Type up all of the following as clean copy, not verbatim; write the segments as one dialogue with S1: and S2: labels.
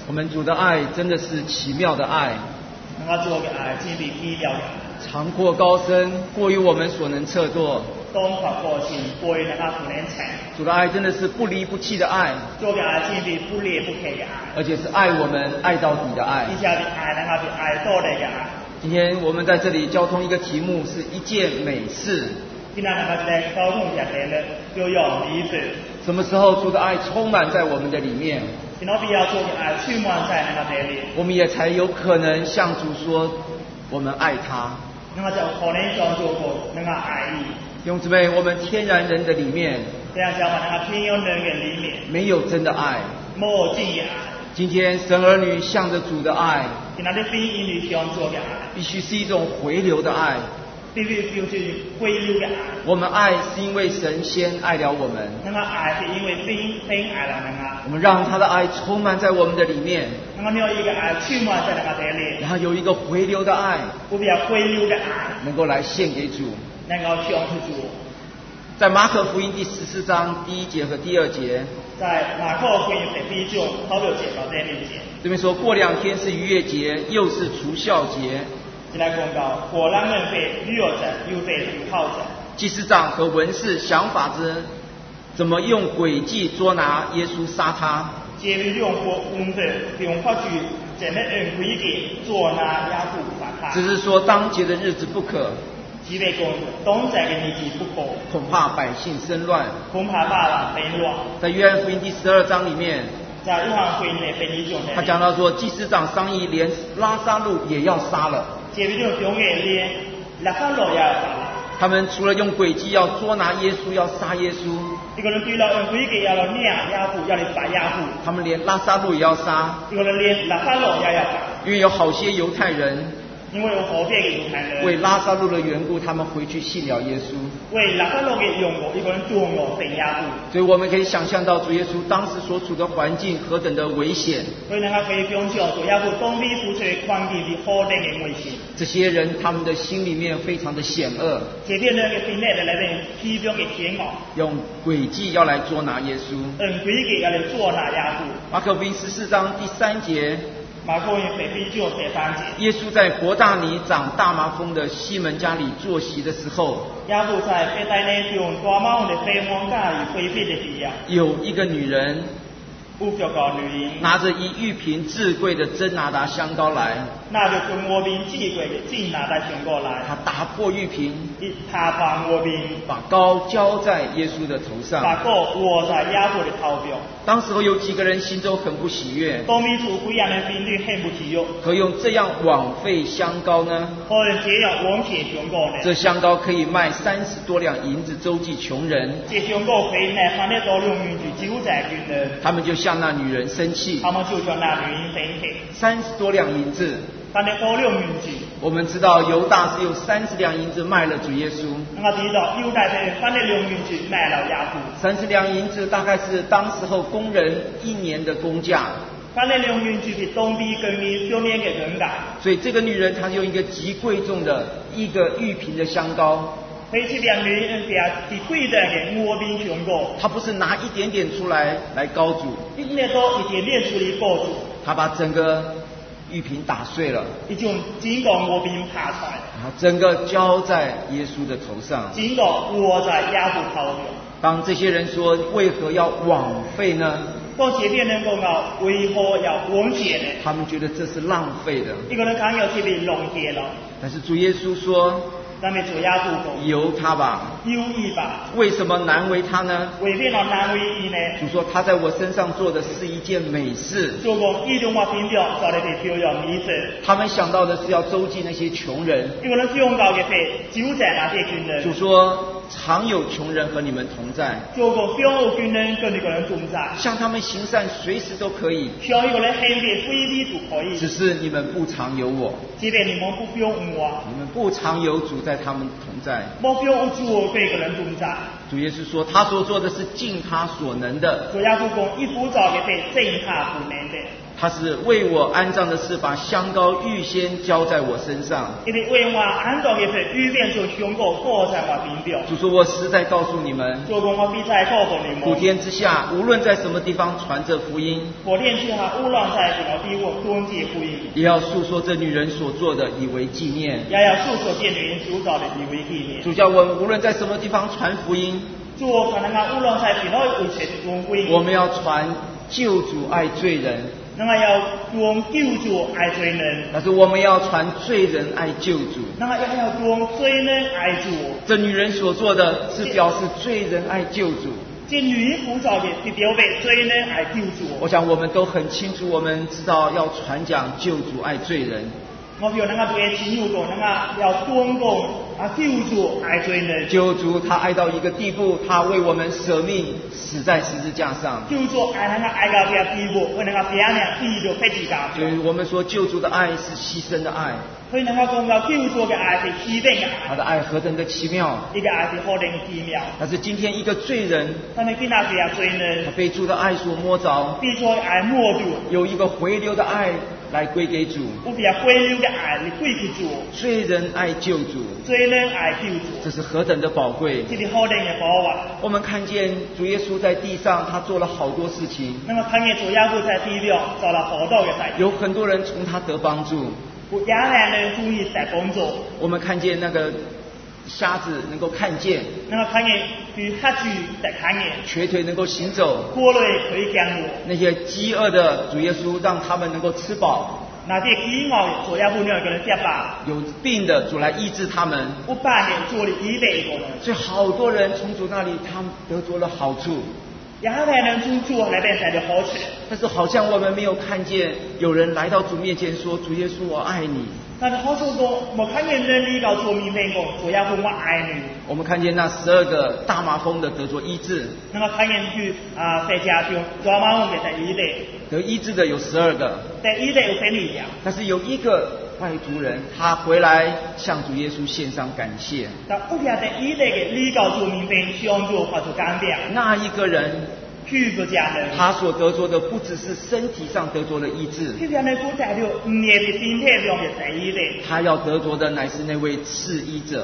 S1: 我们主的爱真的是奇妙的爱，
S2: 我主嘅愛真係奇妙嘅，
S1: 長闊高深，過於我們所能測度。
S2: 東闊過前背能夠不能稱。
S1: 主的愛真的是不離不棄的愛，
S2: 主嘅愛真係不離不棄嘅愛，
S1: 而且是愛我們愛到底的愛。
S2: 而且係愛能夠係愛到底嘅愛。
S1: 今天我們在這裡交通一個題目是一件美事。
S2: 今天能夠在交通入邊咧，就用美事。
S1: 什麼時候主的愛充滿在我們的裡面，
S2: 今天必要主嘅愛充滿在那個裡面，
S1: 我們也才有可能向主說我們愛他。
S2: 那麼就可能向主講能夠愛意。
S1: 弟兄姊妹，我們天然人的裡面，
S2: 這樣就話能夠天然人嘅裡面
S1: 沒有真的愛。
S2: 冇真嘅愛。
S1: 今天神兒女向着主的愛，
S2: 今天啲非兒女向主嘅愛，
S1: 必須是一種回流的愛。
S2: 必須就是回流嘅愛。
S1: 我們愛是因為神先愛了我們，
S2: 那個愛是因為神愛了人啊。
S1: 我們讓他的愛充滿在我們的裡面，
S2: 那麼有一個愛充滿在那個裡面，
S1: 然後有一個回流的愛，
S2: 我比較回流嘅愛，
S1: 能夠來獻給主。
S2: 能夠向主。
S1: 在馬可福音第14章第1節和第2節，
S2: 在馬可福音第1章頭6節到第2節，
S1: 這邊說過2天是逾越節，又是除酵節。
S2: 現在講到過2日是逾越節，又是除酵節。
S1: 祭司長和文士想法子，怎麼用詭計捉拿耶穌殺他。
S2: 接着用文士用法具怎麼用詭計捉拿耶穌殺他。
S1: 只是說當節的日子不可，
S2: 只係講當節嘅日子不可，
S1: 恐怕百姓生亂。
S2: 恐怕百姓生亂。
S1: 在約翰福音第12章裡面，
S2: 在約翰福音嘅第2章，
S1: 他講到說祭司長商議連拉撒路也要殺了。
S2: 接着用嘅連拉撒路也要殺了。
S1: 他們除了用詭計要捉拿耶穌，要殺耶穌，
S2: 一個人除了用詭計要嚟捏耶穌，要嚟殺耶穌，
S1: 他們連拉撒路也要殺，
S2: 一個人連拉撒路也要殺。
S1: 因為有好些猶太人
S2: 因為有好些嘅猶太人
S1: 為拉撒路的緣故，他們回去信了耶穌。
S2: 為拉撒路嘅緣故，一個人做我信耶穌。
S1: 所以我們可以想象到主耶穌當時所處的環境何等的危險。
S2: 所以能夠可以想象主耶穌當時處嘅環境是何等嘅危險。
S1: 這些人他們的心裡面非常的險惡，
S2: 這啲人嘅心內嚟嚟非常嘅險惡，
S1: 用詭計要來捉拿耶穌。
S2: 用詭計要嚟捉拿耶穌。
S1: 馬可福音14章第3節，
S2: 馬可福音第1章第3節，
S1: 耶穌在伯大尼長大麻風的西門家裡坐席的時候，
S2: 耶穌在伯大尼長大麻風的西門家裡會飛的時候，
S1: 有一個女人
S2: 有一個女人
S1: 拿着一玉瓶至貴的真哪噠香膏來，
S2: 拿着一玉瓶至貴的真哪噠香膏來，
S1: 他打破玉瓶，
S2: 一打破玉瓶，
S1: 把膏澆在耶穌的頭上。
S2: 把膏抹在耶穌的頭上。
S1: 當時候有幾個人心中很不喜悅，
S2: 當時有幾人的心裡很不喜悅，
S1: 何用這樣枉費香膏呢？
S2: 何用這樣枉費香膏呢？
S1: 這香膏可以賣30多兩銀子周濟窮人。
S2: 這香膏可以賣30多兩銀子周濟窮人。
S1: 他們就向那女人生氣，
S2: 他們就向那女人生氣。
S1: 30多兩銀子
S2: 30多兩銀子。
S1: 我們知道猶大是用30兩銀子賣了主耶穌。
S2: 我知道猶大是30兩銀子賣了耶穌。
S1: 30兩銀子大概是當時候工人1年的工價。
S2: 30兩銀子是當地工人1年的工價。
S1: 所以這個女人她用一個極貴重的一個玉瓶的香膏。
S2: 所以這兩女人是貴重的玉瓶香膏。
S1: 她不是拿一點點出來膏主，
S2: 一年多一點點出來膏主。
S1: 她把整個玉瓶打碎了，
S2: 一種整個玉瓶打出來，
S1: 然後整個澆在耶穌的頭上，
S2: 整個抹在耶穌頭上。
S1: 當這些人說為何要枉費呢？
S2: 當這些人講到為何要枉費呢？
S1: 他們覺得這是浪費的。
S2: 一個人講要這邊浪費了，
S1: 但是主耶穌說，
S2: 咱們主耶穌講，
S1: 由他吧，
S2: 由伊吧。
S1: 為什麼難為他呢？
S2: 為什麼難為伊呢？
S1: 主說他在我身上做的是一件美事。
S2: 主講伊在我身上做的是一件美事。
S1: 他們想到的是要周濟那些窮人。
S2: 一個人想到的是救濟那些窮人。
S1: 主說常有窮人和你們同在。
S2: 主講常有窮人跟一個人同在。
S1: 向他們行善隨時都可以。
S2: 向一個人行善隨時都可以。
S1: 只是你們不常有我。
S2: 只是你們不想有我。
S1: 你們不常有主在他們同在。
S2: 不想有主跟一個人同在。
S1: 主耶穌說他所做的是盡他所能的。
S2: 主耶穌講伊所做的是盡他所能的。
S1: 他是为我安葬的事，把香膏预先浇在我身上。
S2: 因为为我安葬嘅事，预便做香膏裹在我身上。
S1: 主说，我实在告诉你们，
S2: 做工我比赛告诉你们，
S1: 普天之下，无论在什么地方传这福音，
S2: 普天之下无论在什么地方传这福音，
S1: 也要述说这女人所做的，以为纪念。
S2: 也要述说这女人所做的，以为纪念。
S1: 主叫我们无论在什么地方传福音，
S2: 做可能无论在什么位置传福音，
S1: 我们要传救主爱罪人。
S2: 那么要传救主爱罪人，
S1: 但是我们要传罪人爱救主。
S2: 那么也要传罪人爱主。
S1: 这女人所做的是表示罪人爱救主。
S2: 这女人所做的是表白罪人爱救主。
S1: 我想我们都很清楚，我们知道要传讲救主爱罪人。
S2: 我叫那个对亲友讲，那个要传讲救主爱罪人。
S1: 救主他爱到一个地步，他为我们舍命，死在十字架上。
S2: 救主爱那个爱到这个地步，为那个别人死在十字架上。
S1: 所以我们说，救主的爱是牺牲的爱。
S2: 所以能够讲到救主的爱是牺牲的爱。
S1: 他的爱何等的奇妙！
S2: 一个爱是何等奇妙！
S1: 但是今天一个罪人，
S2: 但是今天这个罪人，
S1: 他被主的爱所摸着，
S2: 被主的爱摸住，
S1: 有一个回流的爱来归给主。
S2: 有一个回流的爱来归给主。
S1: 罪人爱救主，
S2: 罪人爱救主，
S1: 这是何等的宝贵！
S2: 这是何等的宝贵！
S1: 我们看见主耶稣在地上，他做了好多事情。
S2: 那么看见主耶稣在地上做了好多的事情，
S1: 有很多人从他得帮助。
S2: 有亚兰人注意在帮助。
S1: 我们看见那个瞎子能够看见，
S2: 那么看见对瞎子在看见，
S1: 瘸腿能够行走，
S2: 过来可以降落。
S1: 那些饥饿的主耶稣让他们能够吃饱。
S2: 那些饥饿主耶稣让人吃饱。
S1: 有病的主来医治他们。
S2: 有病的主来医治他们。
S1: 所以好多人从主那里，他们得着了好处。
S2: 亚兰人从主那边得了好处。
S1: 但是好像我们没有看见有人来到主面前说：“主耶稣，我爱你。”
S2: 但是好处说，我看见人嚟到主面前讲：“主耶稣，我爱你。”
S1: 我们看见那12个大麻风的得着医治。
S2: 那么看见去在家中大麻风嘅得医治。
S1: 得医治的有12个。
S2: 得医治有12个。
S1: 但是有一个外族人，他回来向主耶稣献上感谢。
S2: 但有些得医治嘅嚟到主面前向主发出感谢。
S1: 那一个人。
S2: 去个家人，
S1: 他所得着的不只是身体上得着的医治，他要得着的乃是那位赐医者，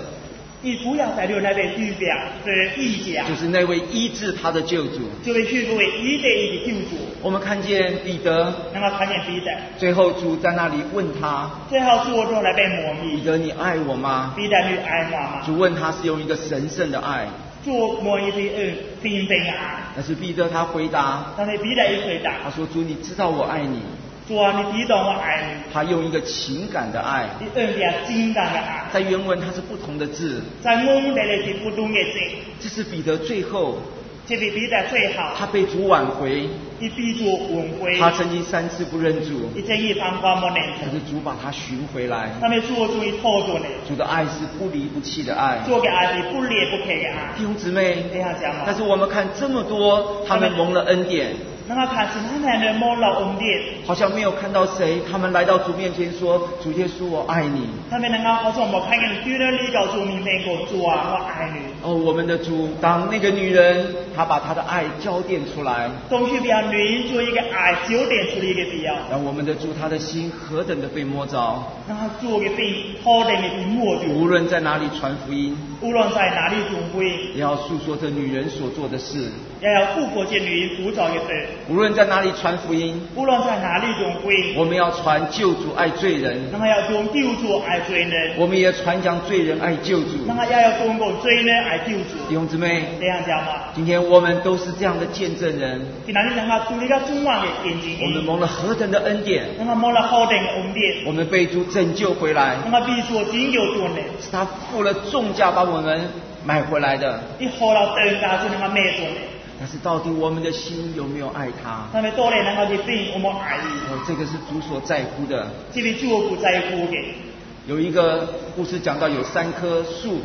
S1: 就是那位医治他的救主。我们看见彼得，最后主在那里问他，彼得你爱我吗？主问他是用一个神圣的爱。但是彼得他回答，他说：“主，你知道我爱你。”
S2: 主啊，你知道我爱你。
S1: 他用一个情感的爱，在原文它是不同的字，这是彼得最后。他被主挽回，他曾经3次不认主，但是主把他寻回来。主的爱是不离不弃的爱，弟兄姊妹。但是我们看这么多，他们蒙了恩典，好像没有看到谁，他们来到主面前说：“主耶稣，我爱你。”哦，我们的主，当那个女人，她把她的爱浇奠出来，让我们的主，他的心何等的被摸着。无论在哪里传福音，也要诉说这女人所做的事。无论在哪里传福音，我们要传救主爱罪人，我们也传讲罪人爱救主。弟兄姊妹，今天我们都是这样的见证人。我们蒙了何等的恩典，我们被主拯救回来，是他付了重价把我们买回来的。但是到底我们的心有没有爱他？这个是主所在乎的。有一个故事讲到有3棵树，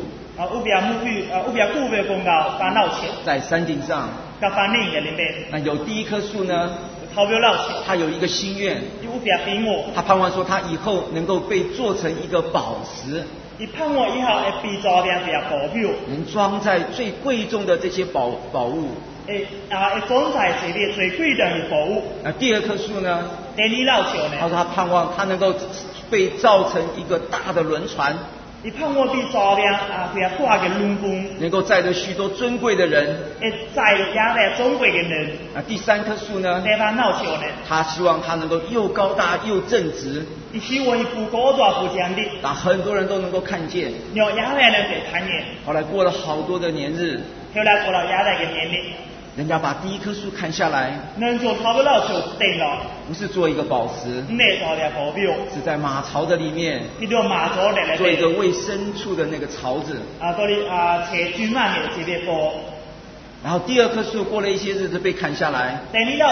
S1: 在山顶上。那有第一棵树呢，他有一个心愿，他盼望说他以后能够被做成一个宝石，能装在最贵重的这些宝物。那第2棵树呢，
S2: 第二老笑呢？
S1: 他说他盼望他能够被造成一个大的轮船。
S2: 你盼望被造辆佢啊挂嘅轮船，
S1: 能够载着许多尊贵的人，
S2: 载着尊贵嘅人。
S1: 第三棵树呢？
S2: 第三老笑呢？
S1: 他希望他能够又高大又正直。
S2: 你希望一副高大不讲的，
S1: 把很多人都能够看见。
S2: 让亚代人给看见。
S1: 后来过了好多的年日，
S2: 后来过了亚代嘅年日。
S1: 人家把第一棵树砍下来，
S2: 能做头个老树定了，
S1: 不是做一个宝石，是在马槽的里面，做一个喂牲畜的那个槽子。然后第二棵树过了一些日子被砍下来，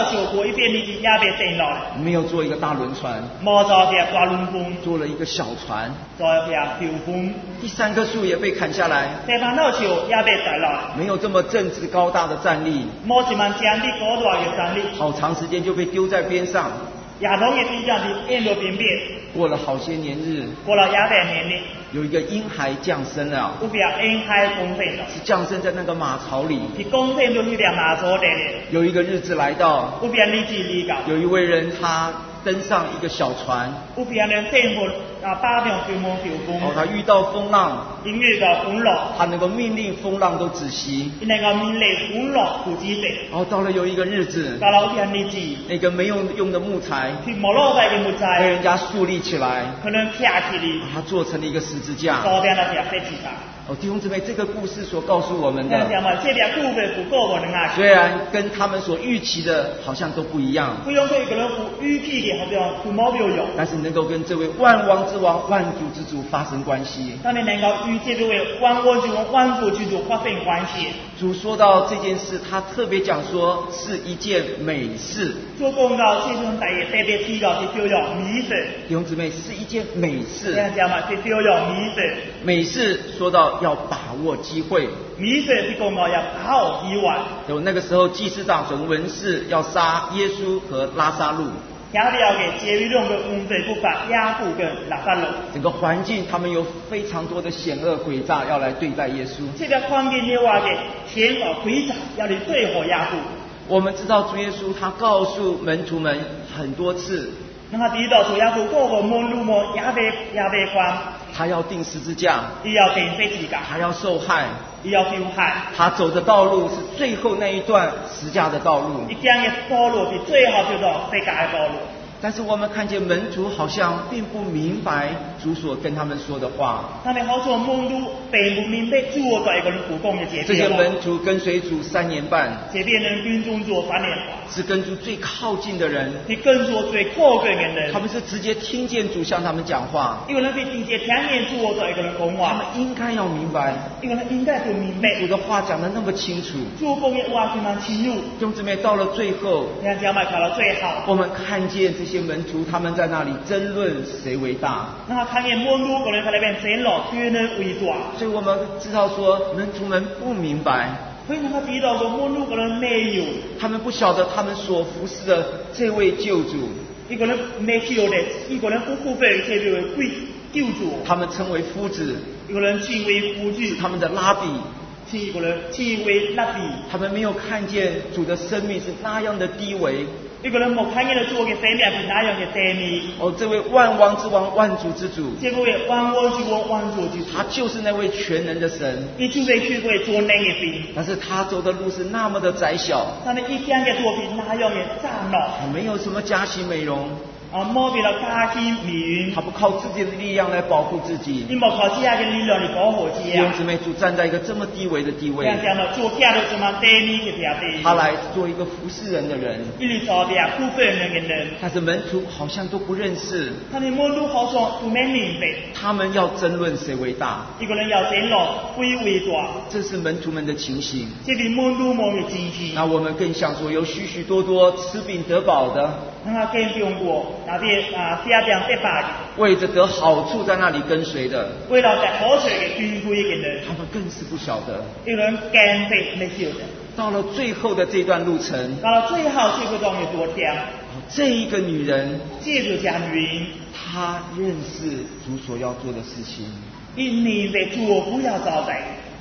S1: 没有做一个大轮船，做了一个小船。第三棵树也被砍下来，没有这么正直高大的站立，好长时间就被丢在边上。过了好些年日，有一个婴孩降生了，是降生在那个马槽里。有一个日子来到，有一位人他登上一个小船，他遇到风浪，他能够命令风浪都止息。到了有一个日子，那个没有用的木材被人家树立起来，他做成了一个十字架。弟兄姊妹，这个故事所告诉我们的，虽然跟他们所预期的好像都不一样，但是能够跟这位万王之王、万主之主发生关系。主说到这件事，他特别讲说是一件美事。弟兄姊妹，是一件美事。美事说到要把握机会。有那个时候祭司长和文士要杀耶稣和拉撒路，整个环境他们有非常多的险恶诡诈要来对待耶稣。我们知道主耶稣他告诉门徒们很多次，他要钉十字架，他要受害，他走的道路是最后那一段十架的道路。但是我们看见门徒好像并不明白主所跟他们说的话。这些门徒跟随主3年半，是跟主最靠近的人，他们是直接听见主向他们讲话，他们应该要明白，主的话讲得那么清楚。弟兄姊妹，到了最后，我们看见这些门徒他们在那里争论谁为大，所以我们知道说门徒们不明白，他们不晓得他们所服侍的这位救主，他们称为夫子，是他们的拉比，他们没有看见主的生命是那样的低微。这位万王之王、万主之主，他就是那位全能的神，但是他走的路是那么的窄小，没有什么家庭美容，他不靠自己的力量来保护自己。弟兄姊妹，主站在一个这么低微的地位，他来做一个服侍人的人，但是门徒好像都不认识，他们要争论谁为大，这是门徒们的情形。那我们更想说，有许许多多吃饼得饱的，为着得好处在那里跟随的，他们更是不晓得。到了最后的这段路程，这一个女人，她认识主所要做的事情，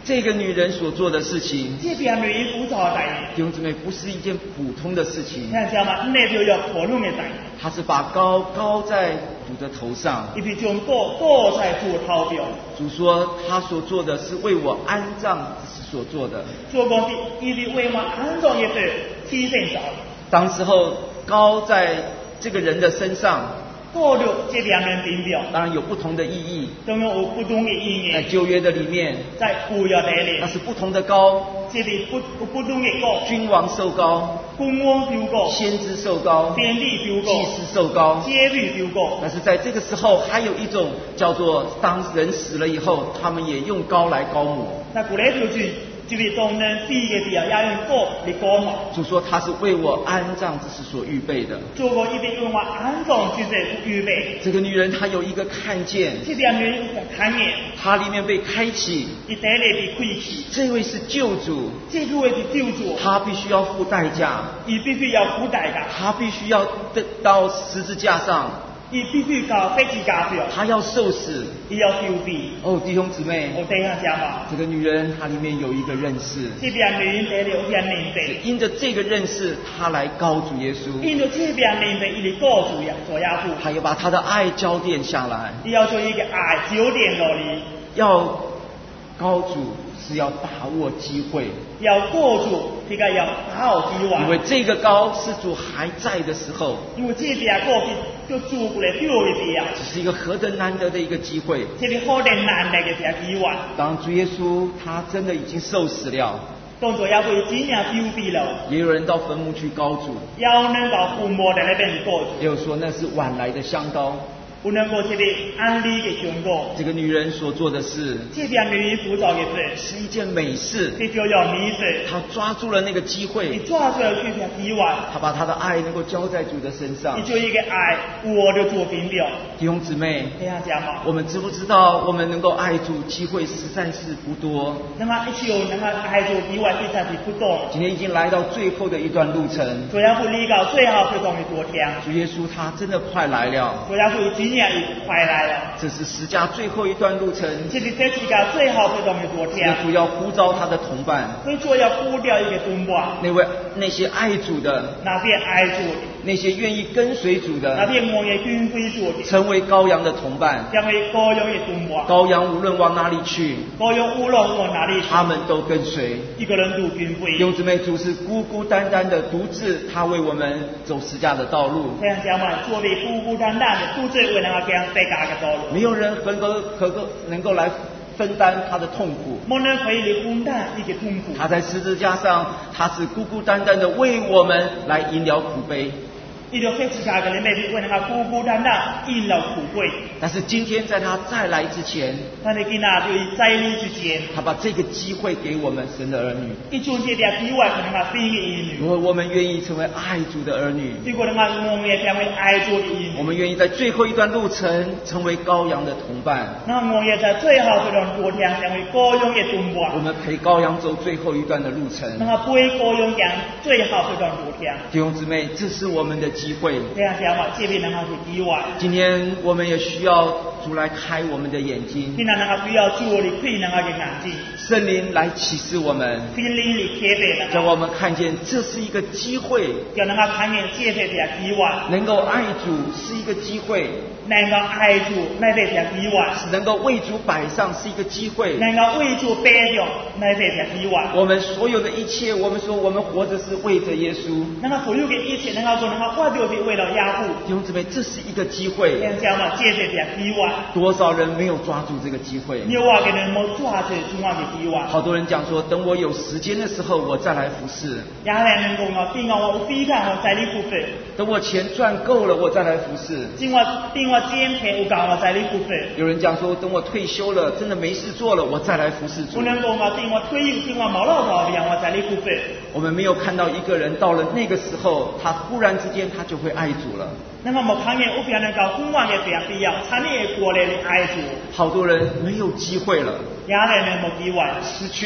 S1: 这个女人所做的事情，
S2: 这边女人所做的
S1: 弟兄姊妹，不是一件普通的事情。
S2: 你知道吗？那就要普通的代。
S1: 他是把膏膏在主的头上。
S2: 一边将膏在主头上。
S1: 主说，他所做的是为我安葬之时所做的。
S2: 主讲的，伊是为我安葬的事，牺牲造。
S1: 当时候膏在这个人的身上。
S2: 膏着这两人顶表，
S1: 当然有不同的意义，
S2: 当然有不同的意义。
S1: 在旧约的里面，
S2: 在旧约的里，
S1: 那是不同的膏，
S2: 这里不同的膏，
S1: 君王受膏，
S2: 君王受膏，
S1: 先知受膏，
S2: 先知受膏，
S1: 祭司受膏，
S2: 祭司受膏。
S1: 但是在这个时候，还有一种叫做当人死了以后，他们也用膏来膏抹。
S2: 那古来就是当人死的时候，也用膏来膏抹。
S1: 主说他是为我安葬之时所预备的。
S2: 主说一定为我安葬之时预备。
S1: 这个女人她有一个看见，
S2: 这边女人有个看见，
S1: 她里面被开启，
S2: 一代里被开启。
S1: 这位是救主，
S2: 这位是救主，
S1: 他必须要付代价，
S2: 他必须要付代价，
S1: 他必须要到十字架上。
S2: 他必须到十字架上，
S1: 他要受死，
S2: 他要受死。
S1: 哦，弟兄姊妹，
S2: 弟兄姐妹，
S1: 这个女人她里面有一个认识，
S2: 这边女人得了一个认识，
S1: 因着这个认识，她来告主耶稣，
S2: 因着这边认识，伊来告主耶稣，
S1: 她要把她的爱焦点下来，
S2: 你要做一个爱焦点落嚟，
S1: 要告主是要把握机会，
S2: 要告主这个要把握机会，
S1: 因为这个膏是主还在的时候，
S2: 因为这边膏是就主过来丢的时候，
S1: 这是一个何等难得的一个机会，
S2: 这是何等难得的一个机会。
S1: 当主耶稣他真的已经受死了，
S2: 当作也会真正丢逼了，
S1: 也有人到坟墓去告主，
S2: 有人到坟墓在那边去告主，
S1: 也有说那是晚来的香膏。
S2: 不能够这个安利的香膏。
S1: 这个女人所做的事，
S2: 这边女人所做的事
S1: 是一件美事，
S2: 这就叫美事。
S1: 她抓住了那个机会，
S2: 你抓住了这条机会，
S1: 她把她的爱能够交在主的身上，
S2: 你就一个爱，我就做顶表。
S1: 弟兄姊妹，
S2: 这样讲嘛，
S1: 我们知不知道我们能够爱主机会实在是不多？
S2: 那么一起那么爱主机会实在是不多。
S1: 今天已经来到最后的一段路程，
S2: 主要不离到最后这段的昨天，
S1: 主耶稣他真的快来了，
S2: 主要是今年也快来了。
S1: 这是十架最后一段路程，
S2: 这是这几个最后这段的昨天，
S1: 主要呼召他的同伴，
S2: 所以说要呼掉一个同伴，
S1: 那些爱主的，
S2: 那些爱主的，
S1: 那些愿意跟随主的，
S2: 那些愿意跟随主的，
S1: 成为羔羊的同伴，
S2: 成为羔羊的同伴。
S1: 羔羊无论往哪里去，
S2: 羔羊无论往哪里去，
S1: 他们都跟随。
S2: 一个人都跟随。
S1: 弟兄姊妹，主是孤孤单单的独自，他为我们走十架的道路。
S2: 这样讲嘛，做的孤孤单单的独自为那个这样十架的道路，
S1: 没有人能够来分担他的痛苦，
S2: 没人可以来分担一个痛苦。
S1: 他在十字架上，他是孤孤单单的为我们来饮了苦杯。
S2: 一条十字架的人为那个孤孤单单饮了苦杯。
S1: 但是今天在他再来之前，
S2: 他的囡仔对再来之前，
S1: 他把这个机会给我们神的儿女。
S2: 一种这条机会给那个神的儿女。
S1: 如果我们愿意成为爱主的儿女，
S2: 如果那个我们也成为爱主的儿女，
S1: 我们愿意在最后一段路程成为羔羊的同伴。
S2: 那我也在最后这段路程成为羔羊的同伴。
S1: 我们陪羔羊走最后一段的路程。
S2: 那么陪羔羊讲最后这段路程。
S1: 弟兄姊妹，这是我们的机会。
S2: 这样讲嘛，这边那个是机会。
S1: 今天我们也需要主来开我们的眼睛。
S2: 今天那个需要主来开那个眼睛。
S1: 圣灵来启示我们。
S2: 圣灵来开白那个。
S1: 叫我们看见这是一个机会。
S2: 叫那个看见这是条机会。
S1: 能够爱主是一个机会。
S2: 能够爱主那是条机会。
S1: 能够为主摆上是一个机会。
S2: 能够为主摆上那是条机会。
S1: 我们所有的一切，我们说我们活着是为着耶稣。
S2: 那个所有的一切，能够说那个活着是为了耶稣。
S1: 弟兄姊妹，这是一个机会。
S2: 这样讲嘛，这是条机会。
S1: 多少人没有抓住这个机会？
S2: 有啊，个人没抓住重要的机会。
S1: 好多人讲说，等我有时间的时候，我再来服侍。
S2: 也有人讲哦，等我有时间我再来服侍。
S1: 等我钱赚够了，我再来服侍。
S2: 等我钱赔有够，我再来服侍。
S1: 有人讲说，等我退休了，真的没事做了，我再来服侍主。
S2: 有人讲哦，等我退休，等我冇老头了，我再来服侍。
S1: 我们没有看到一个人到了那个时候，他忽然之间他就会爱主了。
S2: 那么冇看见有别人讲忽然的变必要，他呢过来的爱主。
S1: 好多人没有机会了，
S2: 也有人没机会，
S1: 失去了。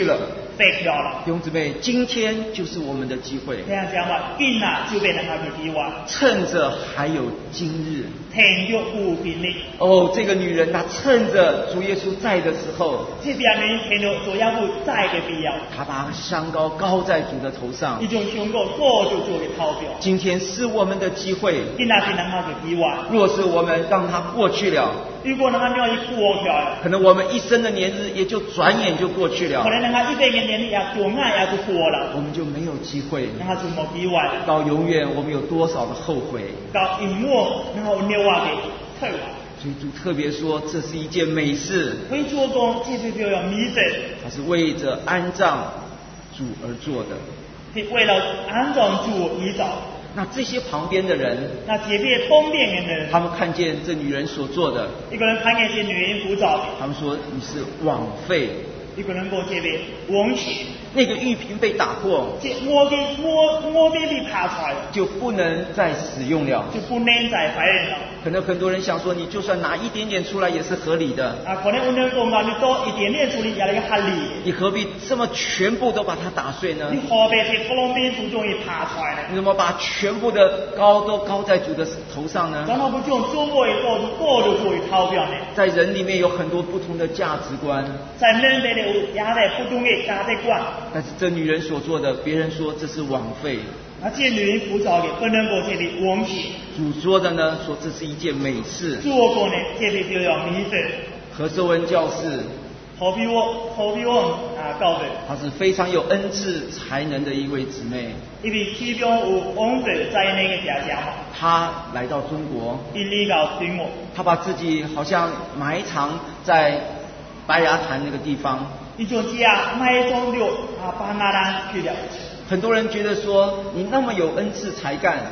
S2: 废掉了。
S1: 弟兄姊妹，今天就是我们的机会。
S2: 这样讲话，今啊就被人家给机会。
S1: 趁着还有今日。
S2: 天就不平哩。
S1: 哦，这个女人她趁着主耶稣在的时候，
S2: 这边人天就主耶稣在的必要。
S1: 她把香膏膏在主的头上。
S2: 一种香膏膏就作为头表。
S1: 今天是我们的机会。
S2: 今啊是人家给机会。
S1: 若是我们让它过去了，
S2: 如果人家没有过去了，
S1: 可能我们一生的年日也就转眼就过去了。
S2: 可能人家一辈的年日也转眼也就过了，
S1: 我们就没有机会。
S2: 人家就没机会。
S1: 到永远，我们有多少的后悔？
S2: 到永远，然后留下给退了。
S1: 所以主特别说，这是一件美事。
S2: 为做工，这就叫美事。
S1: 它是为着安葬主而做的，
S2: 是为了安葬主而造。
S1: 那这些旁边的人，
S2: 那这边旁边的人，
S1: 他们看见这女人所做的，
S2: 一个人看见这女人浮躁，
S1: 他们说你是枉费。
S2: 一个人过这边枉费。
S1: 那个玉瓶被打破，
S2: 这摸被爬出来了，
S1: 就不能再使用了，
S2: 就不能再发言了。
S1: 可能很多人想说，你就算拿一点点出来也是合理的。
S2: 啊，可能有人讲啊，你多一点点出来也是合理。
S1: 你何必这么全部都把它打碎呢？
S2: 你何必去不弄边主终于爬出来呢？
S1: 你怎么把全部的膏都膏在主的头上呢？
S2: 怎么不用周围膏就作为头表呢？
S1: 在人里面有很多不同的价值观，
S2: 在人里有也在不同的价值观。
S1: 但是这女人所做的，别人说这是枉费。
S2: 啊，这女人浮躁的不能过这里枉费。
S1: 主说的呢，说这是一件美事。
S2: 做过呢，这里就要美事。
S1: 何寿文教士，
S2: 何必我告诉
S1: 她是非常有恩赐才能的一位姊妹。
S2: 因为其中有王者在那个家嘛。
S1: 她来到中国，她把自己好像埋藏在白牙潭那个地方。
S2: 一种家埋藏了巴拿兰去了。
S1: 很多人觉得说，你那么有恩赐才干，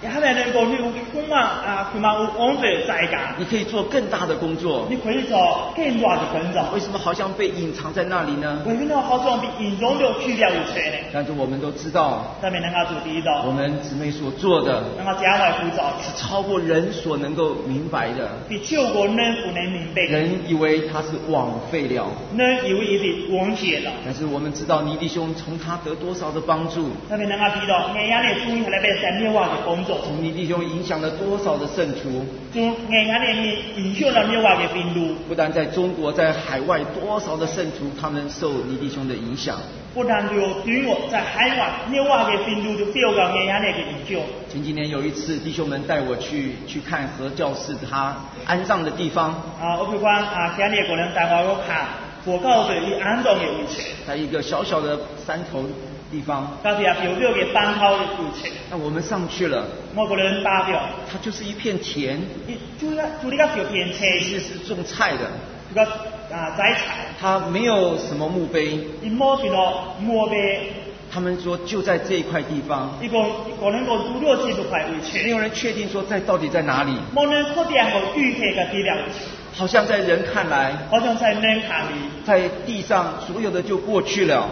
S1: 你可以做更大的工作，
S2: 你可以做更大的工作。
S1: 为什么好像被隐藏在那里呢？
S2: 为什么好像被隐藏了去了一切呢？
S1: 但是我们都知道，我们姊妹所做的是超过人所能够明白的。人以为他是枉费了，但是我们知道尼弟兄从他得多少的帮助，从尼弟兄影响了多少的圣徒，不但在中国，在海外多少的圣徒，他们受尼弟兄的影响。
S2: 不但就对我在海外另外的病毒就受到那样的影响。
S1: 前几年有一次，弟兄们带我去看何教士他安葬的地方。
S2: 我比方前年可能带我看何教士他安葬的位置，
S1: 在一个小小的山头地方。
S2: 那
S1: 我们上去了，它就是一片田，其实是种菜的。他没有什么墓碑，他们说就在这一块地方，没有人确定说到底在哪里，好像在人看来，在地上所有的就过去了，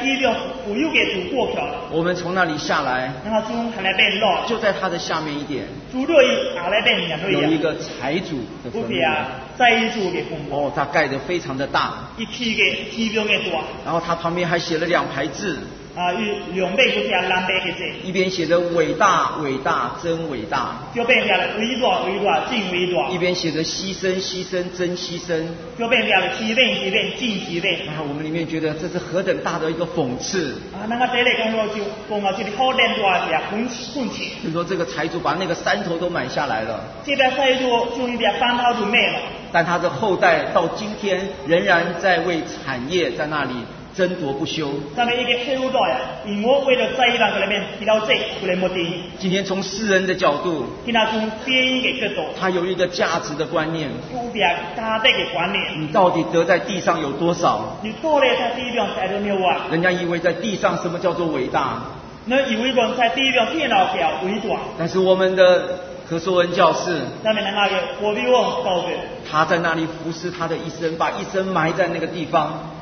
S1: 我们从那里下来，就在它的下面一点，有一个财主的坟墓。他盖得非常的大，然后他旁边还写了2排字，一边写着伟大伟大真伟大，一边写着牺牲牺牲真牺牲。然后我们里面觉得这是何等大的一个讽刺。就说这个财主把那个山头都买下来了，但他的后代到今天仍然在为产业在那里争夺不休。今天从世人的角度，他有一个价值的观念，你到底得在地上有多少？人家以为在地上什么叫做伟大，但是我们的何寿文教士，他在那里服侍他的一生，把一生埋在那个地方。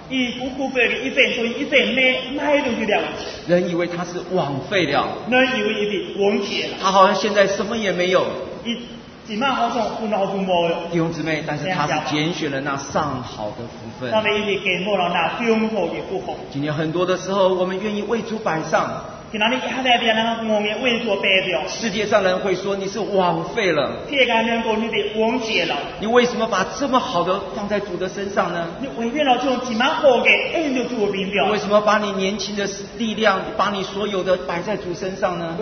S1: 人以为他是枉费了，他好像现在什么也没有， 弟兄姊妹，但是他是拣选了那上好的福分。今天很多的时候，我们愿意为主摆上。世界上人会说你是枉费了。你为什么把这么好的放在主的身上呢？你为什么把你年轻的力量，把你所有的摆在主身上呢？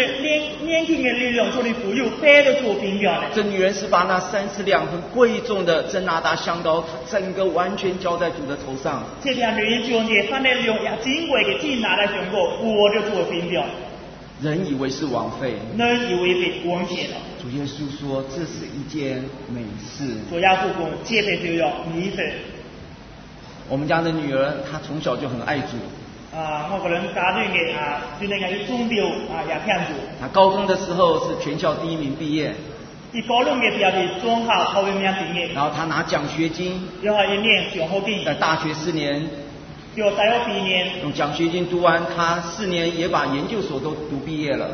S1: 这女人是把那30两很贵重的真拿达香膏，整个完全交在主的头上。人以为是枉费，主耶稣说这是一件美事。我们家的女儿她从小就很爱主。她高中的时候是全校第1名毕业。然后她拿奖学金，在大学4年。用奖学金读完，他4年也把研究所都读毕业了。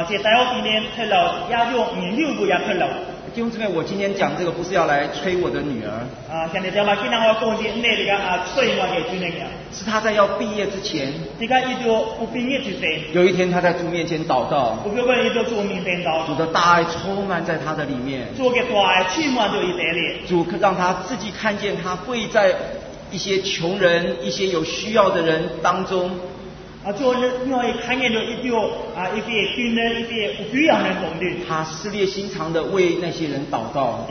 S1: 弟兄姊妹，我今天讲这个不是要来吹我的女儿。是他在要毕业之前，有一天他在主面前祷告，主的大爱充满在他的里面，主让他自己看见他会在一些穷人、一些有需要的人当中，他撕裂心肠的为那些人祷告，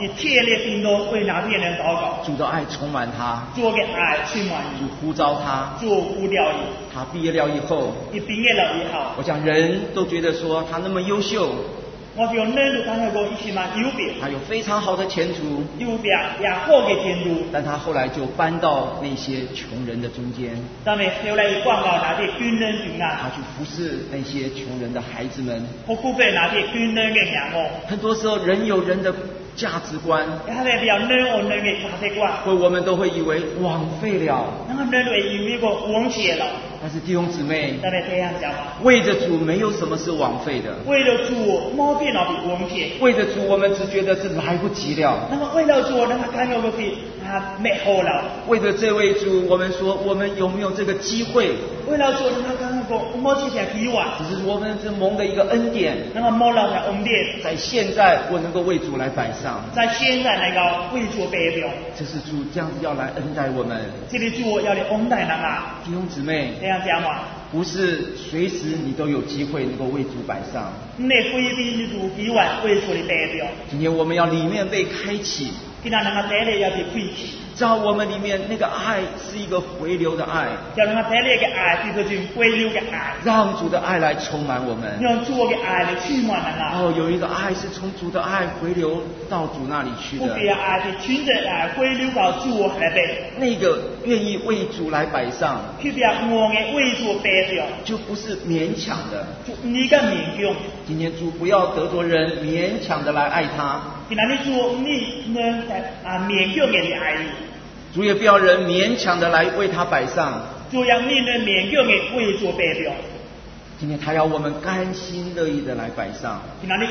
S1: 主的爱充满他，主呼召他，他毕业了以后，我想人都觉得说他那么优秀，他有非常好的前途，但他后来就搬到那些穷人的中间，他去服侍那些穷人的孩子们。很多时候人有人的价值观，我们都会以为枉费了。但是弟兄姊妹，为着主没有什么是枉费的。为着主我们只觉得是来不及了。为着这位主，我们说我们有没有这个机会？只是我们是蒙的一个恩典，在现在我能够为主来摆上，这是主这样子要来恩待我们。弟兄姊妹，不是随时你都有机会能够为主摆上。今天我们要里面被开启，知道我们里面那个爱是一个回流的爱，让主的爱来充满我们。有一个爱是从主的爱回流到主那里去的，那个愿意为主来摆上，就不是勉强的。今天主不要得着人勉强的来爱他，主也不要人勉强的来为他摆上。今天他要我们甘心乐意的来摆上。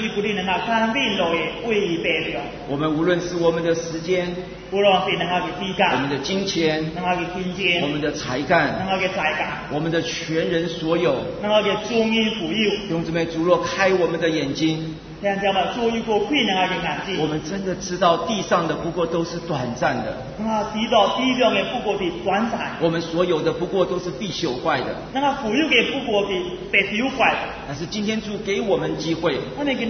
S1: 我们无论是我们的时间，我们的金钱，我们的才干，我们的全人所有，弟兄姊妹，主若开我们的眼睛，我们真的知道地上的不过都是短暂的，我们所有的不过都是必朽坏的。但是今天主给我们机会，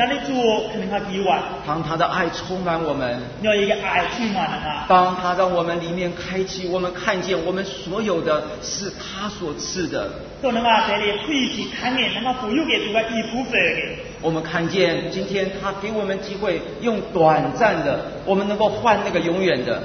S1: 当他的爱充满我们，当他让我们里面开启，我们看见我们所有的是他所赐的，我们看见今天他给我们机会，用短暂的我们能够换那个永远的。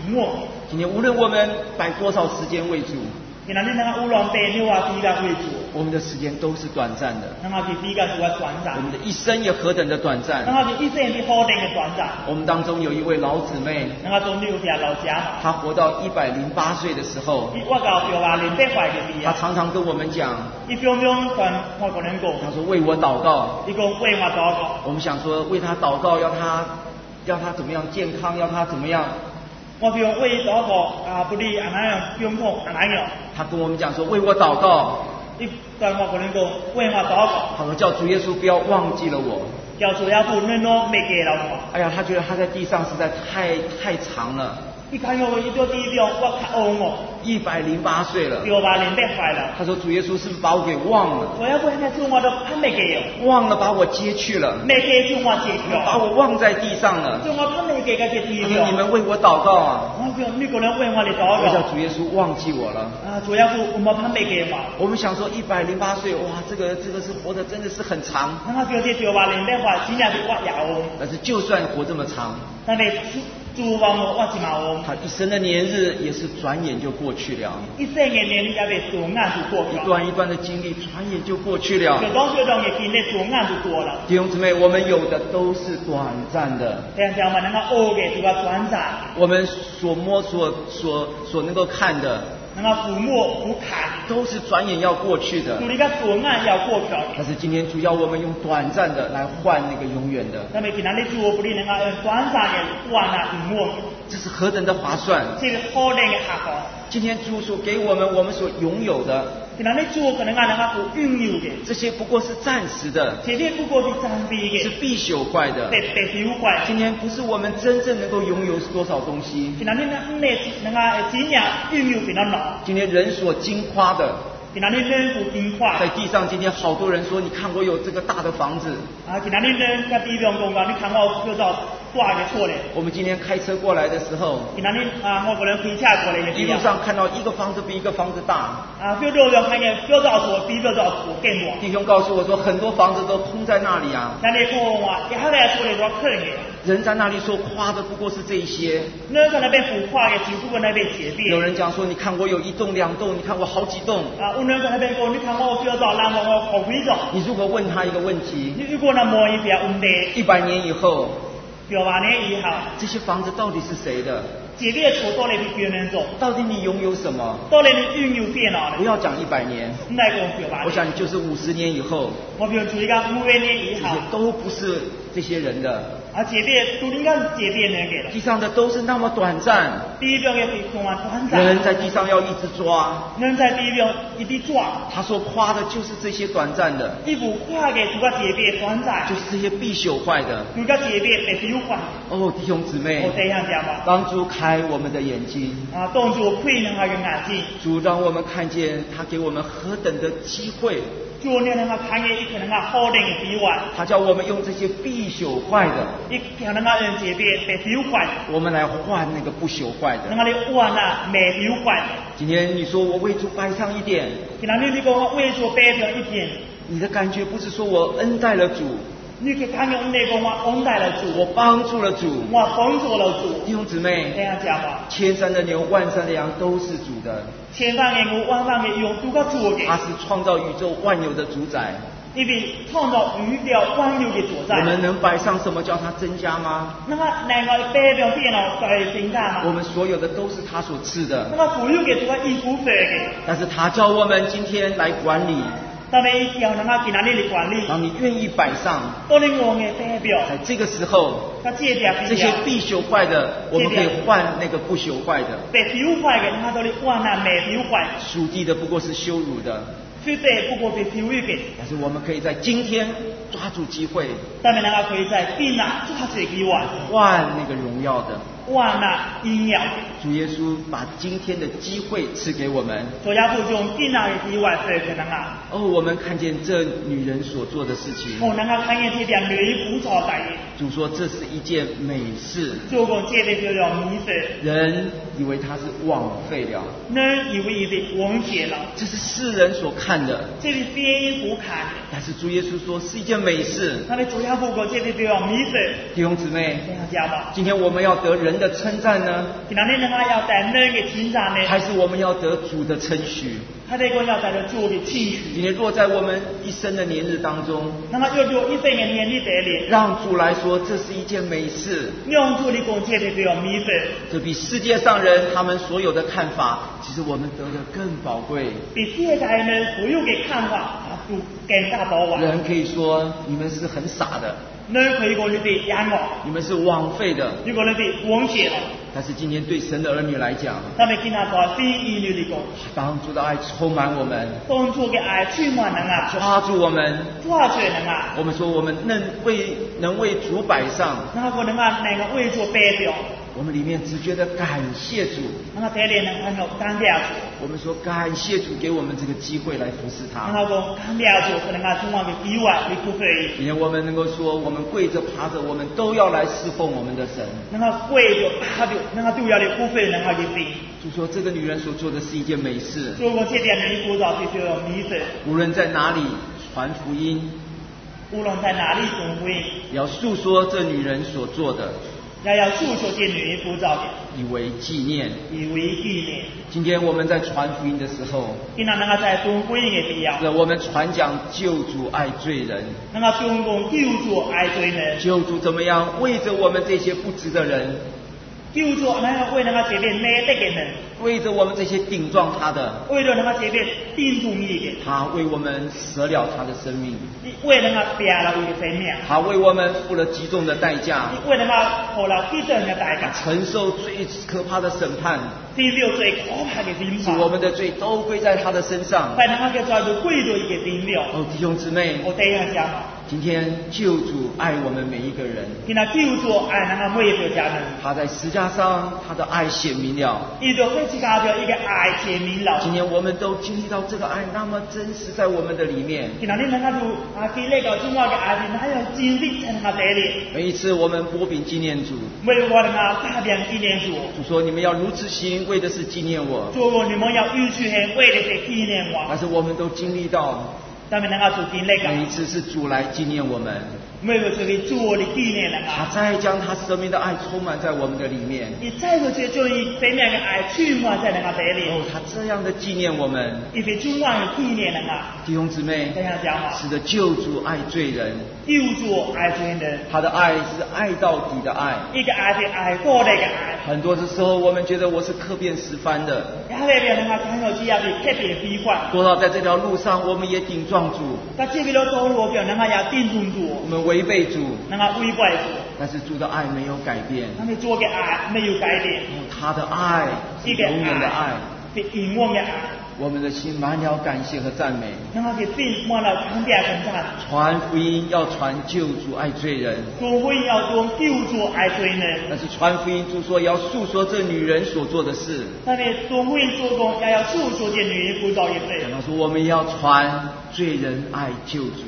S1: 今天无论我们摆多少时间为主， 我们的时间都是短暂的，
S2: 我
S1: 们的一生也何等的短暂。我们当中有一位老姊妹，她活到108岁的时候，她常常跟我们讲，她说为我祷告。我们想说为她祷告，要她怎么样健康，要她怎么样。他跟我们讲说为我祷告。他说叫主耶稣不要忘记了我。哎呀，他觉得他在地上实在太长了。108岁了。他说主耶稣是不是把我给忘了？忘了把我接去了，把我忘在地上了。他说你们为我祷告啊！我叫主耶稣忘记我了。我们想说108岁，哇，这个是活得真的是很长。但是就算活这么长，他一生的年日也是转眼就过去了，一段一段的经历转眼就过去了。弟兄姊妹，我们有的都是短暂的，我们所摸所能够看的都是转眼要过去的。但是今天主要我们用短暂的来换那个永远的，这是何等的划算！今天主所给我们所拥有的，这些不过是暂时的，是必朽坏的。今天不是我们真正能够拥有多少东西。今天人所惊夸的，在地上今天好多人说，你看我有这个大的房子。我们今天开车过来的时候，一路上看到一个房子比一个房子大。弟兄告诉我说，很多房子都空在那里啊。人在那里说夸的不过是这一些。有人讲说，你看我有1栋2栋，你看我好几栋。你如果问他一个问题，100年以后，这些房子到底是谁的？到底你拥有什么？不要讲100年，我想你就是50年以后，这些都不是这些人的。地上的都是那么短暂，人在地上要一直抓，他所夸的就是这些短暂的，就是这些必朽坏的。哦，弟兄姊妹，帮助开我们的眼睛，主让我们看见他给我们何等的机会。他叫我们用这些必朽坏的，我们来换那个不朽坏的。今天你说我为主摆上一点，你的感觉不是说我恩待了主，我帮助了主。弟兄姊妹，千山的牛万山的羊都是主的，他是创造宇宙万有的主宰。我们能摆上什么叫他增加吗？我们所有的都是他所赐的，但是他叫我们今天来管理，当你愿意摆上，在这个时候，这些必朽坏的我们可以换那个不朽坏的，属地的不过是羞辱的，但是我们可以在今天抓住机会，换那个荣耀的。主耶稣把今天的机会赐给我们。我们看见这女人所做的事情，主说这是一件美事，人以为他是枉费了，这是世人所看的，但是主耶稣说是一件美事。弟兄姊妹，今天我们要得人人的称赞呢？
S2: 今天能够要得人的称赞呢？
S1: 还是我们要得主的称许？
S2: 还是我要得主的称许？
S1: 今天落在我们一生的年日当中，
S2: 那么要做一生的年日得里，
S1: 让主来说这是一件美事。
S2: 让主的贡献的比较美事。
S1: 这比世界上人他们所有的看法，其实我们得的更宝贵。
S2: 比世界人所有的看法都更加宝贵。
S1: 人可以说你们是很傻的。
S2: 人可以说你哋眼恶，
S1: 你们是枉费的。
S2: 如果你哋枉费了，
S1: 但是今天对神的儿女来讲，
S2: 他们今天在非儿女嚟讲，
S1: 当主的爱充满我们，
S2: 当主嘅爱充满人啊，
S1: 抓住我们，
S2: 抓住人啊。我
S1: 们说我们能为主摆上，
S2: 那个能啊能够为主摆掉。
S1: 我们里面只觉得感谢主，
S2: 那个里能够感谢主。
S1: 我们说感谢主给我们这个机会来服侍他。
S2: 那个感谢主，可能啊中华的机会嚟付费。
S1: 今天我们能够说，我们跪着爬着，我们都要来侍奉我们的神。
S2: 那个跪着爬着，那个都要嚟付费，那个嘅费。
S1: 就说这个女人所做的是一件美事。
S2: 做过这点女做到是叫美事。
S1: 无论在哪里传福音，
S2: 无论在哪里传福音，
S1: 要诉说这女人所做的。
S2: 要诉说这女人所做的，
S1: 以为纪念，
S2: 以为纪念。
S1: 今天我们在传福音的时候，
S2: 今天能够在传福音的必要，
S1: 我们传讲救主爱罪人，
S2: 能够传讲救主爱罪人。
S1: 救主怎么样为着我们这些不值的人？
S2: 救主能够为能够这边美德的人，
S1: 为着我们这些顶撞他的，
S2: 为了能够这边顶撞你的，
S1: 他为我们舍了他的生命，
S2: 为能够别了我的生命，
S1: 他为我们付了极重的代价，
S2: 为能够付了极重的代价，
S1: 承受最可怕的审判，
S2: 承受最可怕的审判，
S1: 使我们的罪都归在他的身上，
S2: 在能够叫做归到一个顶了。
S1: 弟兄姊妹，
S2: 我这样讲。
S1: 今天救主爱我们每一个人，
S2: 今天救主爱那个每一个家人，
S1: 他在十架上他的爱显明了，
S2: 一个十架上一个爱显明了。
S1: 今天我们都经历到这个爱那么真实在我们的里面。
S2: 今天你能够经历到中华的爱，还有经历在那个里。
S1: 每一次我们拨饼纪念主，
S2: 每我能够大饼纪念主。
S1: 主说你们要如此行，为的是纪念我。
S2: 主说你们要如此行，为的是纪念我。
S1: 但是我们都经历到。
S2: 每
S1: 一次是主来纪念我们，
S2: 每个是主的纪念人
S1: 他再将他生命的爱充满在我们的里面。
S2: 你再个就将以生命的爱充满在那个里。
S1: 他这样的纪念我们，
S2: 一个中华的纪念人啊，
S1: 弟兄姊妹，
S2: 这样讲嘛，
S1: 是的，救主爱罪人，
S2: 救主爱罪人，
S1: 他的爱是爱到底的爱，
S2: 一个爱是爱过的一个爱。
S1: 很多的时候，我们觉得我是客变十番的，多少在这条路上，我们也顶撞主，我们违背主，但是主的爱没有改变，他的爱是永远的爱，我们的心满了感谢和赞美。传福音要传救主爱罪人，但是传福音主说要诉说这女人所做的事。他说我们要传罪人爱救主，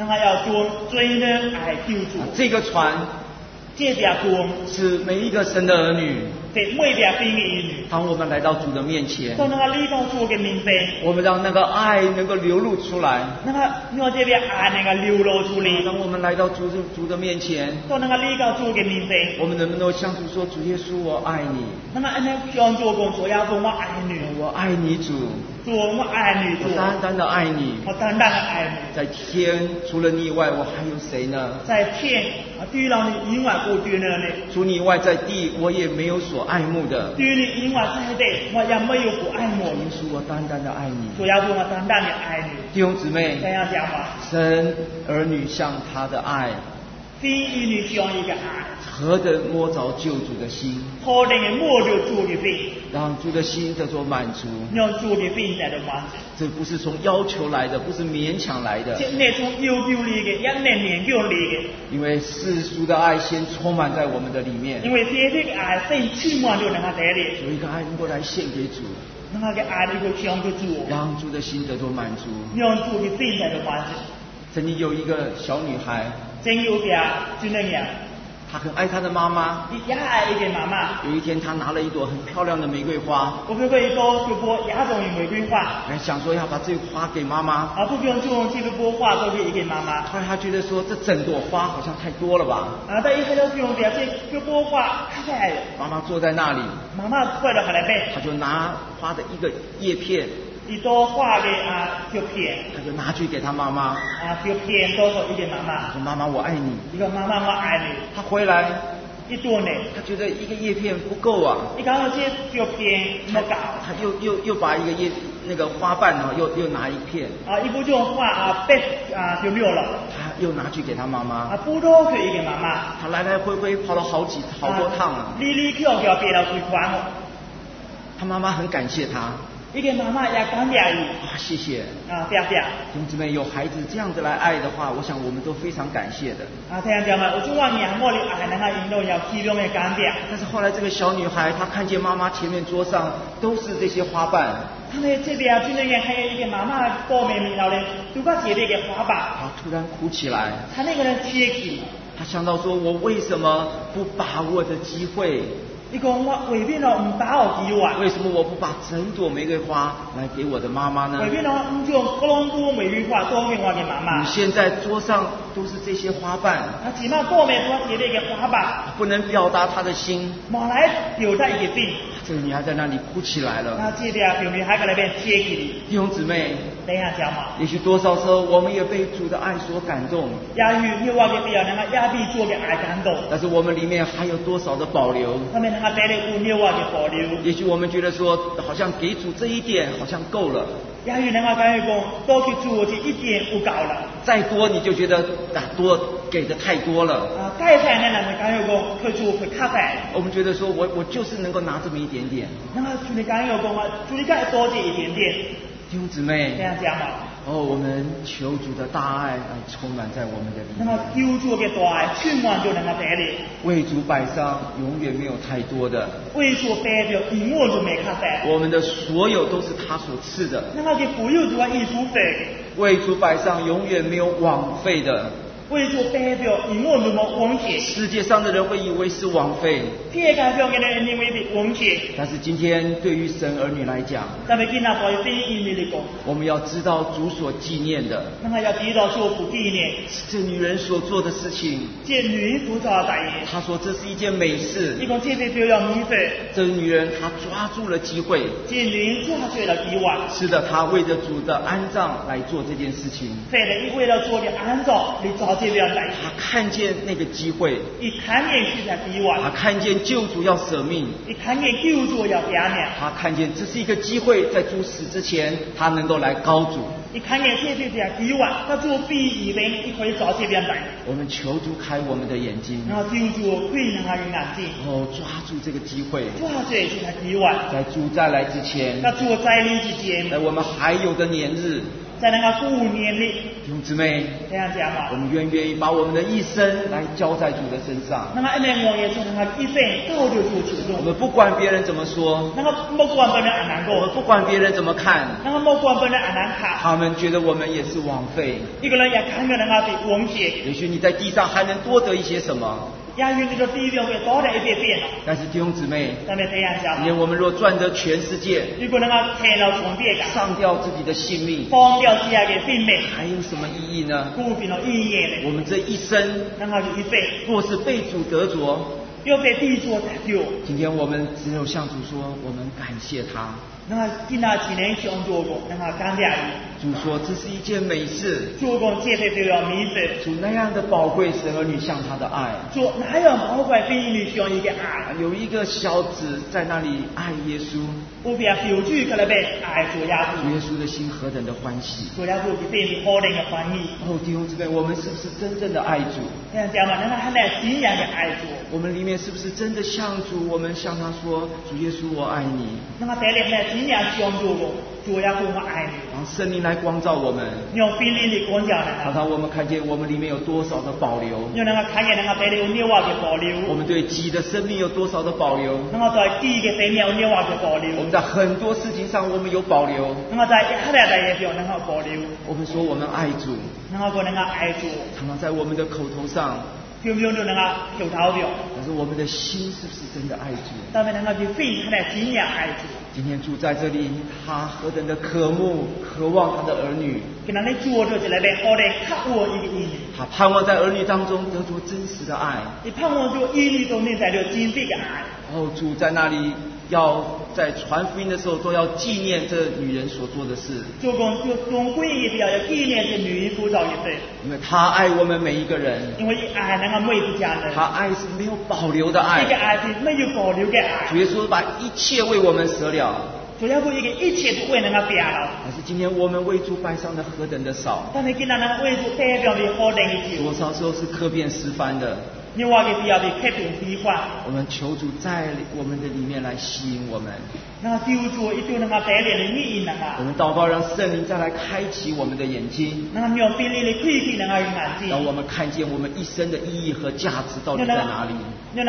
S1: 这个传是每一个神的儿女。当我们来到主的面前，我们让那个爱能够流露出来。当我们来到主的面前，我们能不能向主说：主耶稣，我爱你。我爱你，主。我单单的爱你。在天除了你以外，我还有谁呢？
S2: 在天
S1: 除你以外，在地我也没有所爱慕的。耶稣，我单单的爱你。弟兄姊妹，神儿女向他的爱，何等摸着救主的心，让主的心得着满足。这不是从要求来的，不是勉强来的，因为世俗的爱先充满在我们的里面，有一个爱能够来献给主，让主的心得着满足。曾经有一个小女孩， 他很爱他的妈妈。
S2: 也爱一个妈妈。
S1: 有一天，他拿了一朵很漂亮的玫瑰花。
S2: 我给一朵就播亚种的玫瑰花。
S1: 还想说要把这花给妈妈。
S2: 不用就用这个波花都给一个妈妈。
S1: 后来他觉得说，这整朵花好像太多了吧。
S2: 但一开始不用的，这个波花太爱了。
S1: 妈妈坐在那里。
S2: 妈妈快乐还来背。
S1: 他就拿花的一个叶片。
S2: 一朵花的就片。
S1: 他就拿去给他妈妈。
S2: 就片都给一个妈妈。
S1: 说妈妈我爱你。
S2: 一个妈妈我爱你。
S1: 他回来。
S2: 一朵呢，
S1: 他觉得一个叶片不够啊。
S2: 你刚刚这就片没搞。
S1: 他又把一个那个花瓣又拿一片。
S2: 一部这种花被就没有了。
S1: 他又拿去给他妈妈。
S2: 不多给一个妈妈。
S1: 他来来回回跑了好多趟啊。
S2: 里跳跳别了几款哦。
S1: 他妈妈很感谢他。
S2: 一个妈妈也感谢你。
S1: 谢谢。
S2: 谢谢。
S1: 弟兄姊妹，有孩子这样子来爱的话，我想我们都非常感谢的。
S2: 这样讲嘛，我就往娘我的爱能够引导要其中的感谢。
S1: 但是后来这个小女孩，她看见妈妈前面桌上都是这些花瓣。
S2: 他们这边就那个还有一个妈妈后面面了都把这边给花瓣。
S1: 她突然哭起来。
S2: 他那个人贴起。
S1: 她想到说，我为什么不把握的机会？
S2: 你讲我为什么不把握机会？
S1: 为什么我不把整朵玫瑰花来给我的妈妈呢？
S2: 为什么不将各种朵玫瑰花都给我的妈妈？
S1: 你现在桌上都是这些花瓣。
S2: 起码后面都贴了一个花瓣。
S1: 不能表达她的心。
S2: 马来表达一个病。
S1: 这个女孩在那里哭起来了。
S2: 这边有女孩在那边贴起。
S1: 弟兄姊妹，
S2: 等一下讲嘛。
S1: 也许多少时候我们也被主的爱所感动。
S2: 也许有我的表能够也被主的爱感动。
S1: 但是我们里面还有多少的保留？
S2: 他们还带了有我的保留。
S1: 也许我们觉得说，好像给主这一点好像够了。
S2: 也许能够感觉讲，多去做这一点不够了。
S1: 再多你就觉得多给的太多了。
S2: 再太难能感觉讲，去做去卡快。
S1: 我们觉得说我就是能够拿这么一点点。
S2: 那么主你感觉讲啊，主你该多这一点点。
S1: 弟兄姊妹。
S2: 这样讲嘛。
S1: 我们求主的大爱充满在我们的里面。
S2: 那么求主的大爱充满就能够得力。
S1: 为主摆上永远没有太多的。
S2: 为主摆着一模就没卡快。
S1: 我们的所有都是他所赐的。
S2: 那么就不有主艺术费。
S1: 为主摆上永远没有枉费的。
S2: 为主摆表一模就没枉费。
S1: 世界上的人会以为是枉费。
S2: 世界上的人认为是枉费。
S1: 但是今天对于神儿女来讲，我们要知道主所纪念的。
S2: 那么要知道主不纪念。
S1: 这女人所做的事情。
S2: 这女人所做的事。
S1: 她说这是一件美事。
S2: 你讲这边表要免费。
S1: 这女人她抓住了机会。
S2: 这女人抓住了机会。
S1: 是的，她为着主的安葬来做这件事情。
S2: 对的，为了做的安葬，你做这边来。
S1: 她看见那个机会。
S2: 一看见是在机会。
S1: 她看见救主要舍命。
S2: 一看见救主要表演。
S1: 她看见这是一个机会，在主死之前，她能够来高主。
S2: 一看见这边机会，他做比以为你可以找这边来。
S1: 我们求主开我们的眼睛。
S2: 然后救主可以让他有眼睛。
S1: 抓住这个机会。
S2: 抓住这个机会。
S1: 在主再来之前。
S2: 在主再来之前。
S1: 在我们还有的年日。
S2: 在那个过年里。
S1: 弟兄姊妹。
S2: 这样讲嘛。
S1: 我们愿意把我们的一生来交在主的身上。
S2: 那么我也是让他一生交就主主动。
S1: 我们不管别人怎么说。
S2: 那么不管别人怎么说。
S1: 我们不管别人怎么看。
S2: 那么不管别人怎么看。
S1: 他们觉得我们也是枉费。
S2: 一个人也看着人家是枉费。
S1: 也许你在地上还能多得一些什么。
S2: 也许你的地上会多得一点点。
S1: 但是弟兄姊妹。
S2: 咱们这样讲。
S1: 因为我们若赚得全世界。
S2: 如果能够赚到全世界。
S1: 上掉自己的性命。
S2: 放掉自己的性命。
S1: 还有什么意义呢？
S2: 不比那意义的。
S1: 我们这一生。
S2: 让他就一辈。
S1: 若是被主得着。
S2: 又被地主得救。
S1: 今天我们只有向主说，我们感谢他。
S2: 那么今天几年相做过，让他感谢
S1: 主说这是一件美事。
S2: 做过这辈都要免费。
S1: 主那样的宝贵神儿女向他的爱。
S2: 做那样宝贵比你像一个爱。
S1: 有一个小子在那里爱耶稣。
S2: 不必要小主可能被爱主耶稣。
S1: 耶稣的心何等的欢喜。
S2: 主耶稣是变得何等的欢喜。
S1: 弟兄姊妹，我们是不是真正的爱主？
S2: 这样讲嘛，那么他来信仰的爱主。
S1: 我们里面是不是真的向主？我们向他说：主耶稣，我爱你。
S2: 那么在里面信仰相助过，主耶稣我爱你。
S1: 让圣灵来光照我们。
S2: 用圣灵的光照呢。
S1: 常常我们看见我们里面有多少的保留。
S2: 有那个看见那个在里有另外的保留。
S1: 我们对鸡的生命有多少的保留？
S2: 那么在鸡的生命有另外的保留。
S1: 我们在很多事情上我们有保留。
S2: 那么在一系列的也有那个保留。
S1: 我们说我们爱主。
S2: 那么个那个爱主。
S1: 常常在我们的口头上。
S2: 就能够有投票。
S1: 但是我们的心是不是真的爱主？
S2: 咱们能够去非常的敬仰爱主。
S1: 今天主在这里，他何等的渴慕、渴望他的儿女。他盼望在儿女当中得着真实的爱。哦，主在那里要在传福音的时候，都要纪念这女人所做的事。因为他爱我们每一个人。他爱是没有保留的爱。主耶稣把一切为我们舍了。
S2: 主要为一切都为能够变了。
S1: 但是今天我们为主摆上的何等的少。
S2: 但是今天能为主代表的何等的少。
S1: 多少时候是客变十番的。我们求主在我们的里面来吸引我们。我们祷告让圣灵再来开启我们的眼睛，让我们看见我们一生的意义和价值到底在哪里。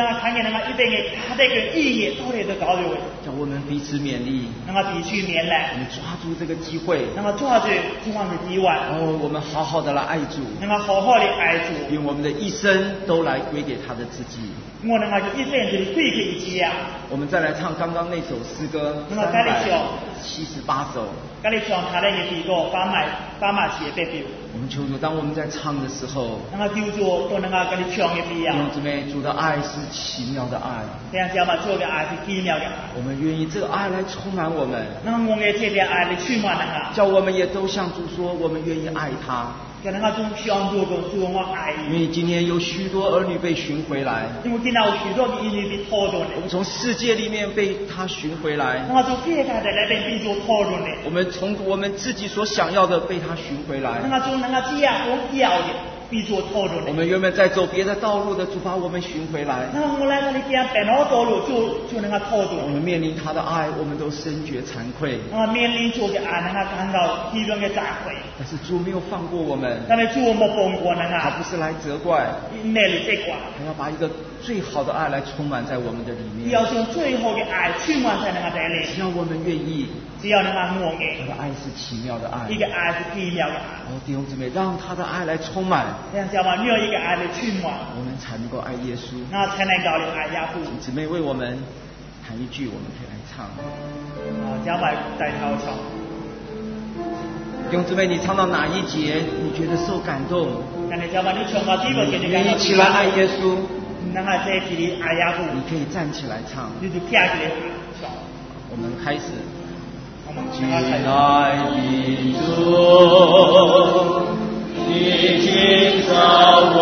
S1: 叫我们彼此勉励，我们抓住这个机会，我们好好的来爱主，用我们的一生都来归给他的自己。我们再来唱刚刚那首诗歌378首。我们求主，当我们在唱的时候，弟兄姊妹，主的爱是奇妙的爱。我们愿意这个爱来充满我们，叫我们也都像主说，我们愿意爱他。因为今天有许多儿女被寻回来，我们从世界里面被他寻回来，我们从我们自己所想要的被他寻回来。我们原本在走别的道路的，主把我们寻回来。我们面临他的爱，我们都深觉惭愧。但是主没有放过我们，他不是来责怪，他要把一个最好的爱来充满在我们的里面。只要我们愿意，他的爱是奇妙的爱。弟兄姊妹，让他的爱来充满，我们才能够爱耶稣。请姊妹为我们弹一句，我们可以来唱。弟兄姊妹，你唱到哪一节你觉得受感动？你愿意起来爱耶稣，你可以站起来唱。我们开始。亲爱的主，你今早